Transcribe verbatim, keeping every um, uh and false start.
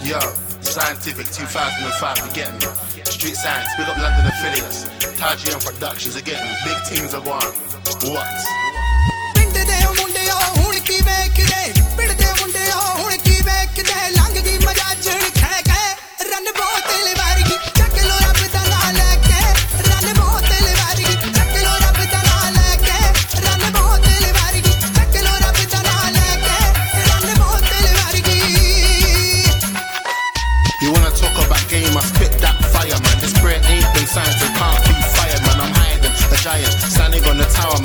Yo, Scientific two thousand five, we getting it. Street Science, big up London affiliates. Taji and Productions are getting it. Big teams are going. What? You wanna talk about game, I spit that fire, man. This prayer ain't been signed, so can't be fired, man. I'm hiding, a giant, standing on the tower,